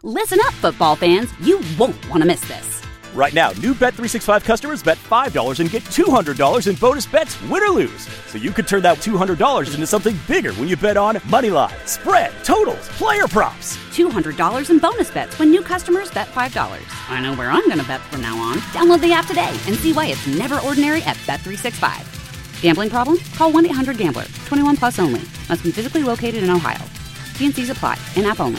Listen up, football fans. You won't want to miss this. Right now, new Bet365 customers bet $5 and get $200 in bonus bets, win or lose. So you could turn that $200 into something bigger when you bet on money line, spread, totals, player props. $200 in bonus bets when new customers bet $5. I know where I'm going to bet from now on. Download the app today and see why it's never ordinary at Bet365. Gambling problem? Call 1-800-GAMBLER. 21 plus only. Must be physically located in Ohio. T&Cs apply. In-app only.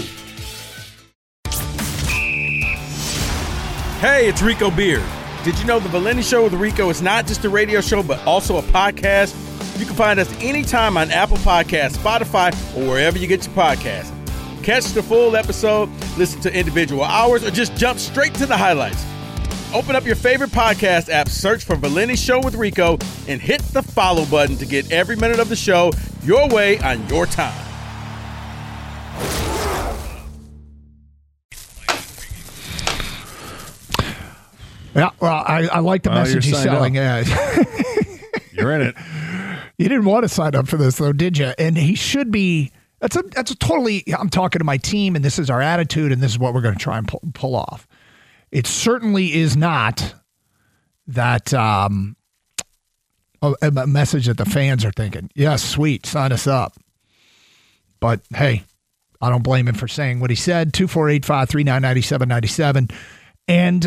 Hey, it's Rico Beard. Did you know the Valenti Show with Rico is not just a radio show, but also a podcast? You can find us anytime on Apple Podcasts, Spotify, or wherever you get your podcasts. Catch the full episode, listen to individual hours, or just jump straight to the highlights. Open up your favorite podcast app, search for Valenti Show with Rico, and hit the follow button to get every minute of the show your way on your time. Yeah, well, I like the message he's selling. Yeah. You're in it. You didn't want to sign up for this, though, did you? And he should be. That's a totally. I'm talking to my team, and this is our attitude, and this is what we're going to try and pull off. It certainly is not that a message that the fans are thinking. Yeah, sweet, sign us up. But hey, I don't blame him for saying what he said. 248-539-9797, and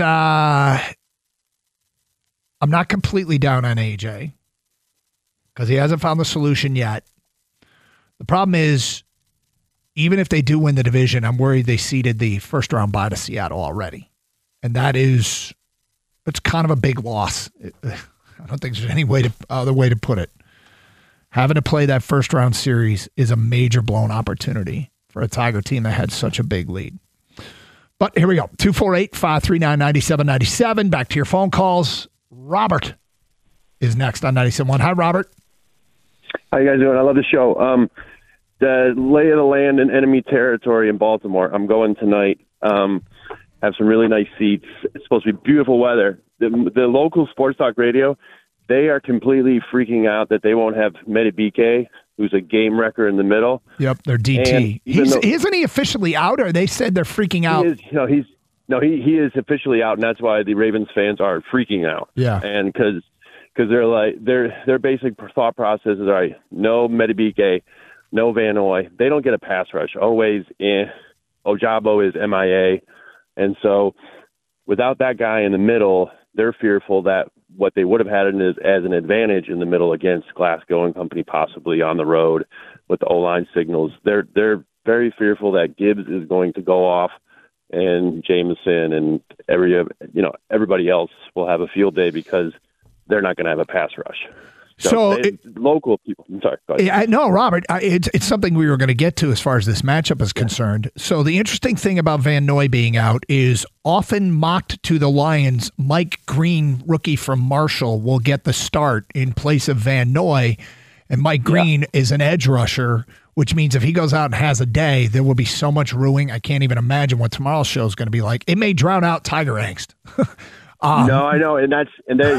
I'm not completely down on AJ because he hasn't found the solution yet. The problem is, even if they do win the division, I'm worried they ceded the first round bye to Seattle already. And it's kind of a big loss. I don't think there's any other way to put it. Having to play that first round series is a major blown opportunity for a Tiger team that had such a big lead. But here we go. 248-539-9797. Back to your phone calls. Robert is next on 97.1. Hi, Robert. How you guys doing? I love the show. The lay of the land in enemy territory in Baltimore. I'm going tonight. Have some really nice seats. It's supposed to be beautiful weather. The local sports talk radio, they are completely freaking out that they won't have Medibike, who's a game wrecker in the middle. Yep, they're DT. Isn't he officially out, or they said they're freaking out? He is officially out, and that's why the Ravens fans are freaking out. Yeah, and because they're like their basic thought process is, all right, no Medibike, no Van Noy. They don't get a pass rush. Always Ojabo is MIA, and so without that guy in the middle, they're fearful that what they would have had as an advantage in the middle against Glasgow and company, possibly on the road with the O-line signals. They're very fearful that Gibbs is going to go off, and Jameson and everybody else will have a field day because they're not going to have a pass rush. So local people. I'm sorry. Go ahead. No, Robert, it's something we were going to get to as far as this matchup is concerned. So the interesting thing about Van Noy being out is often mocked to the Lions, Mike Green, rookie from Marshall, will get the start in place of Van Noy. And Mike Green is an edge rusher, which means if he goes out and has a day, there will be so much ruining. I can't even imagine what tomorrow's show is going to be like. It may drown out Tiger angst. No, I know. That's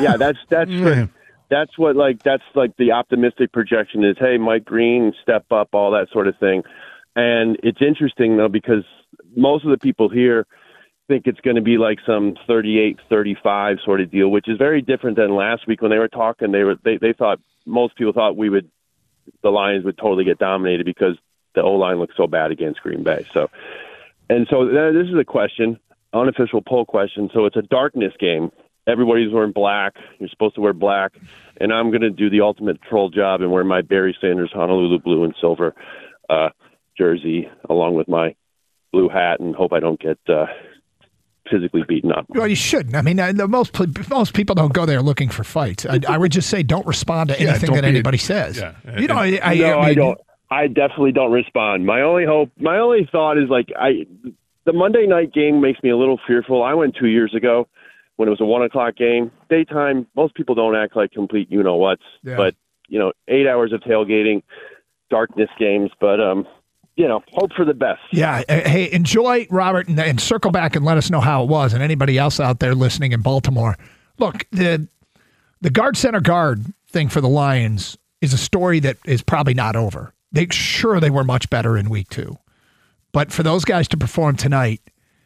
what the optimistic projection is. Hey, Mike Green, step up, all that sort of thing. And it's interesting though, because most of the people here think it's going to be like some 38-35 sort of deal, which is very different than last week when they were talking. They thought, most people thought the Lions would totally get dominated because the O-line looked so bad against Green Bay. So this is a question, unofficial poll question. So it's a darkness game. Everybody's wearing black. You're supposed to wear black. And I'm going to do the ultimate troll job and wear my Barry Sanders Honolulu blue and silver jersey along with my blue hat and hope I don't get physically beaten up. Well, you shouldn't. I mean, most people don't go there looking for fights. I would just say don't respond to anything that anybody says. Yeah. I don't. I definitely don't respond. My only thought is the Monday night game makes me a little fearful. I went 2 years ago when it was a 1:00 game. Daytime, most people don't act like complete you-know-whats. Yeah. But, 8 hours of tailgating, darkness games. But, hope for the best. Yeah. Hey, enjoy, Robert, and circle back and let us know how it was. And anybody else out there listening in Baltimore. Look, the guard center guard thing for the Lions is a story that is probably not over. They were much better in week 2. But for those guys to perform tonight,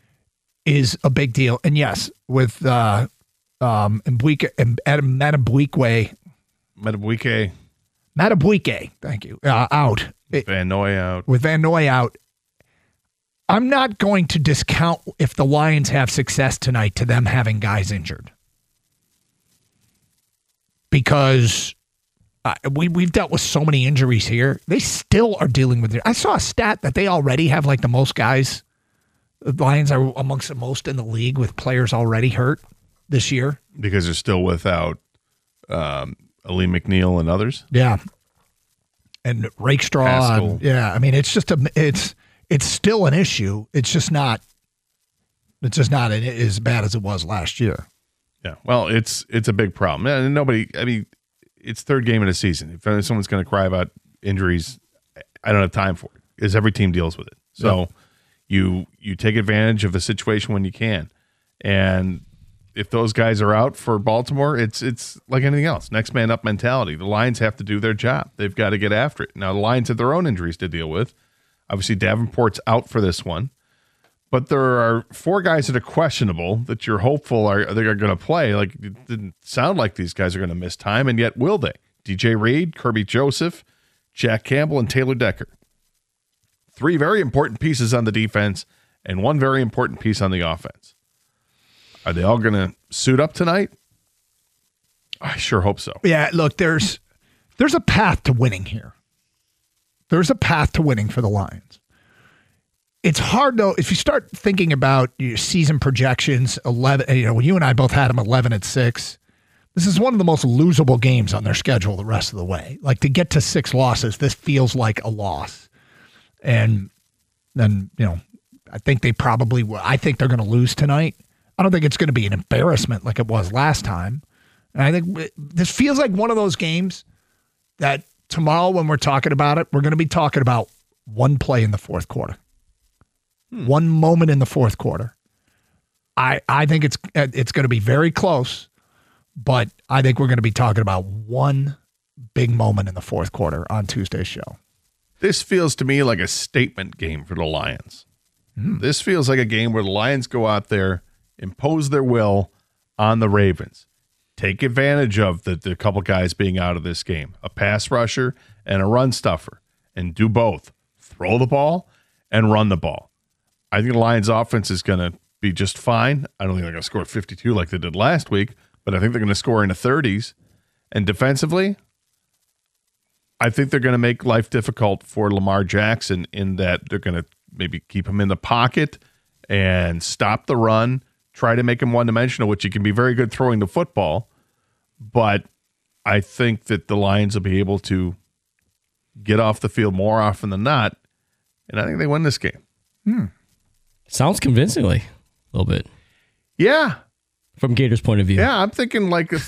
is a big deal. And yes, with Madubuike, thank you, out. Van Noy out. With Van Noy out, I'm not going to discount if the Lions have success tonight to them having guys injured. Because we've dealt with so many injuries here. They still are dealing with it. I saw a stat that they already have like the most guys. The Lions are amongst the most in the league with players already hurt this year. Because they're still without Ali McNeil and others. Yeah. And Rakestraw. And, yeah. I mean, it's just it's still an issue. It's just not as bad as it was last year. Yeah. Well, it's a big problem. And it's third game of the season. If someone's going to cry about injuries, I don't have time for it because every team deals with it. So you take advantage of the situation when you can. And if those guys are out for Baltimore, it's like anything else. Next man up mentality. The Lions have to do their job. They've got to get after it. Now, the Lions have their own injuries to deal with. Obviously, Davenport's out for this one. But there are 4 guys that are questionable that you're hopeful they're going to play. Like, it didn't sound like these guys are going to miss time, and yet will they? DJ Reed, Kirby Joseph, Jack Campbell, and Taylor Decker. 3 very important pieces on the defense and 1 very important piece on the offense. Are they all going to suit up tonight? I sure hope so. Yeah, look, there's a path to winning here. There's a path to winning for the Lions. It's hard, though, if you start thinking about your season projections, 11. When you and I both had them 11-6, this is one of the most losable games on their schedule the rest of the way. Like, to get to 6 losses, this feels like a loss. And then, I think they probably will. I think they're going to lose tonight. I don't think it's going to be an embarrassment like it was last time. And I think this feels like one of those games that tomorrow when we're talking about it, we're going to be talking about one play in the fourth quarter. One moment in the fourth quarter. I think it's going to be very close, but I think we're going to be talking about one big moment in the fourth quarter on Tuesday's show. This feels to me like a statement game for the Lions. This feels like a game where the Lions go out there, impose their will on the Ravens, take advantage of the couple guys being out of this game, a pass rusher and a run stuffer, and do both. Throw the ball and run the ball. I think the Lions offense is going to be just fine. I don't think they're going to score 52 like they did last week, but I think they're going to score in the 30s. And defensively, I think they're going to make life difficult for Lamar Jackson in that they're going to maybe keep him in the pocket and stop the run, try to make him one-dimensional, which he can be very good throwing the football. But I think that the Lions will be able to get off the field more often than not, and I think they win this game. Sounds convincingly a little bit. Yeah. From Gators' point of view. Yeah, I'm thinking like a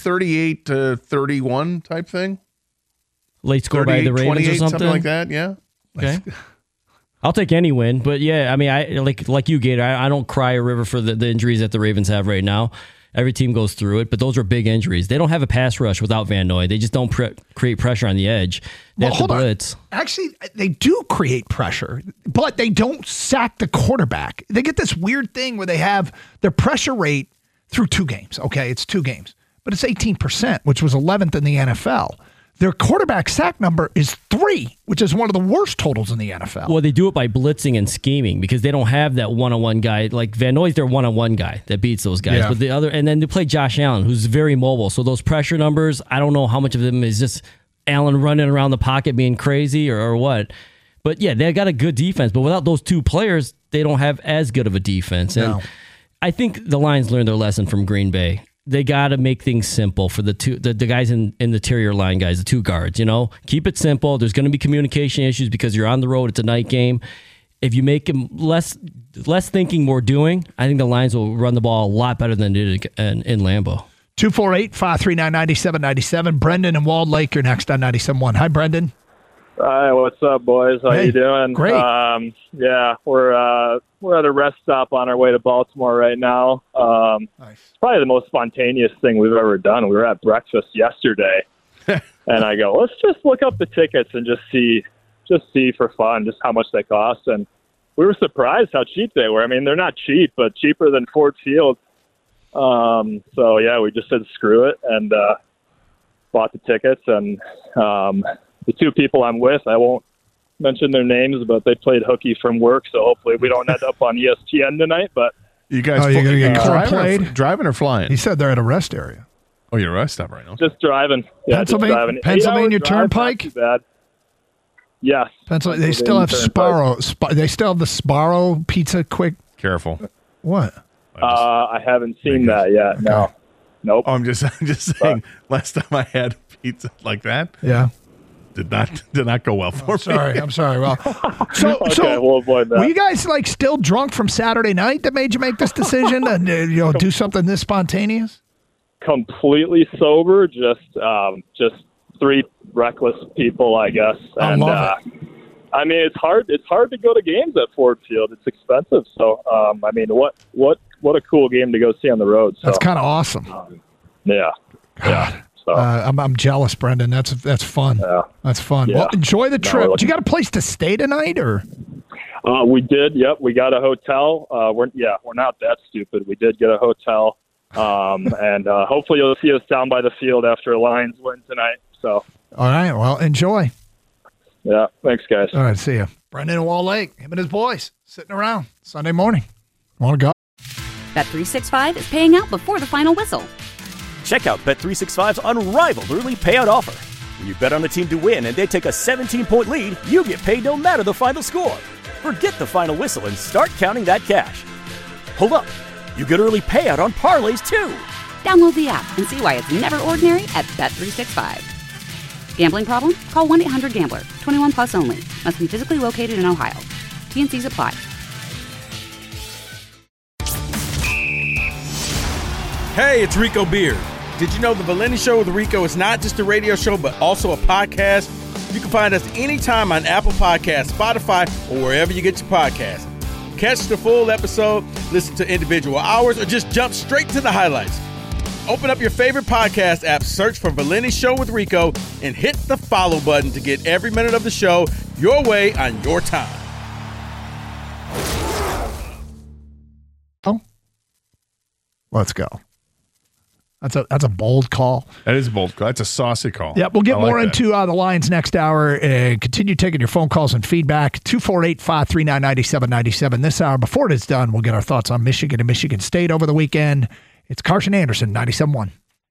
38-31 type thing. Late score by the Ravens or something like that, yeah. Okay. I'll take any win, but yeah, I mean, I like you, Gator. I don't cry a river for the injuries that the Ravens have right now. Every team goes through it, but those are big injuries. They don't have a pass rush without Van Noy. They just don't create pressure on the edge. They have to blitz. Actually, they do create pressure, but they don't sack the quarterback. They get this weird thing where they have their pressure rate through 2 games. Okay, it's 2 games, but it's 18%, which was 11th in the NFL. Their quarterback sack number is 3, which is one of the worst totals in the NFL. Well, they do it by blitzing and scheming because they don't have that one-on-one guy. Like Van Noy's their one-on-one guy that beats those guys. Yeah. But and then they play Josh Allen, who's very mobile. So those pressure numbers, I don't know how much of them is just Allen running around the pocket being crazy or what. But yeah, they got a good defense. But without those 2 players, they don't have as good of a defense. And I think the Lions learned their lesson from Green Bay. They got to make things simple for the guys in the interior line guys, the 2 guards, Keep it simple. There's going to be communication issues because you're on the road. It's a night game. If you make them less thinking, more doing, I think the Lions will run the ball a lot better than they did in Lambeau. 248-539-9797. Brendan and Walled Lake, you're next on 97.1. Hi, Brendan. Hi, what's up, boys? How you doing? Great. Yeah, we're at a rest stop on our way to Baltimore right now. Nice. It's probably the most spontaneous thing we've ever done. We were at breakfast yesterday, and I go, let's just look up the tickets and just see for fun just how much they cost. And we were surprised how cheap they were. I mean, they're not cheap, but cheaper than Ford Field. So yeah, we just said screw it and bought the tickets. And the two people I'm with, I won't mention their names, but they played hooky from work, so hopefully we don't end up on ESPN tonight. But you guys, you're gonna get driving or flying? He said they're at a rest area. Oh, you're at a rest stop right now. Just driving. Yeah, Pennsylvania Turnpike. Not too bad. Yes. Pennsylvania. They still have Sparrow. They still have the Sparrow Pizza Quick. Careful. What? I haven't seen that yet. Okay. No. Nope. Oh, I'm just saying. Last time I had pizza like that, did not go well for me. I'm sorry. Well, so we'll avoid that. Were you guys like still drunk from Saturday night that made you make this decision and do something this spontaneous? Completely sober, just three reckless people, I guess. And I mean, it's hard to go to games at Ford Field. It's expensive. So I mean, what a cool game to go see on the road. So, that's kind of awesome. Yeah. So, I'm jealous, Brendan. That's fun. Yeah. That's fun. Yeah. Well, enjoy the trip. Do you got a place to stay tonight, or? We did. Yep, we got a hotel. We're not that stupid. We did get a hotel, and hopefully you'll see us down by the field after a Lions win tonight. So. All right. Well, enjoy. Yeah. Thanks, guys. All right. See you, Brendan in Wall Lake. Him and his boys sitting around Sunday morning. Want to go? Bet365 is paying out before the final whistle. Check out Bet365's unrivaled early payout offer. When you bet on a team to win and they take a 17-point lead, you get paid no matter the final score. Forget the final whistle and start counting that cash. Hold up. You get early payout on parlays, too. Download the app and see why it's never ordinary at Bet365. Gambling problem? Call 1-800-GAMBLER. 21 plus only. Must be physically located in Ohio. T&Cs apply. Hey, it's Rico Beard. Did you know the Valenti Show with Rico is not just a radio show, but also a podcast? You can find us anytime on Apple Podcasts, Spotify, or wherever you get your podcasts. Catch the full episode, listen to individual hours, or just jump straight to the highlights. Open up your favorite podcast app, search for Valenti Show with Rico, and hit the follow button to get every minute of the show your way on your time. Oh, let's go. That's a bold call. That is a bold call. That's a saucy call. Yeah, we'll get more into the Lions next hour. Continue taking your phone calls and feedback. 248-539-9797 this hour. Before it is done, we'll get our thoughts on Michigan and Michigan State over the weekend. It's Carson Anderson, 97.1.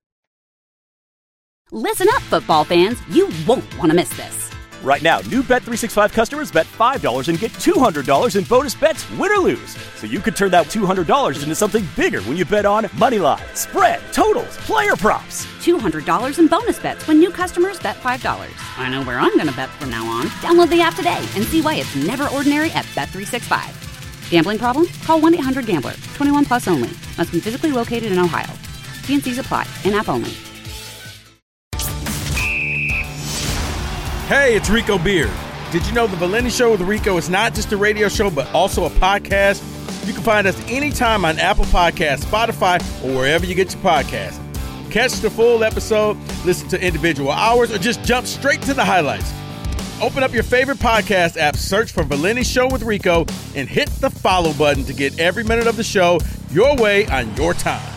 Listen up, football fans. You won't want to miss this. Right now, new Bet365 customers bet $5 and get $200 in bonus bets, win or lose. So you could turn that $200 into something bigger when you bet on moneyline, spread, totals, player props. $200 in bonus bets when new customers bet $5. I know where I'm going to bet from now on. Download the app today and see why it's never ordinary at Bet365. Gambling problem? Call 1-800-GAMBLER. 21 plus only. Must be physically located in Ohio. T&Cs apply. In-app only. Hey, it's Rico Beard. Did you know the Valenti Show with Rico is not just a radio show, but also a podcast? You can find us anytime on Apple Podcasts, Spotify, or wherever you get your podcasts. Catch the full episode, listen to individual hours, or just jump straight to the highlights. Open up your favorite podcast app, search for Valenti Show with Rico, and hit the follow button to get every minute of the show your way on your time.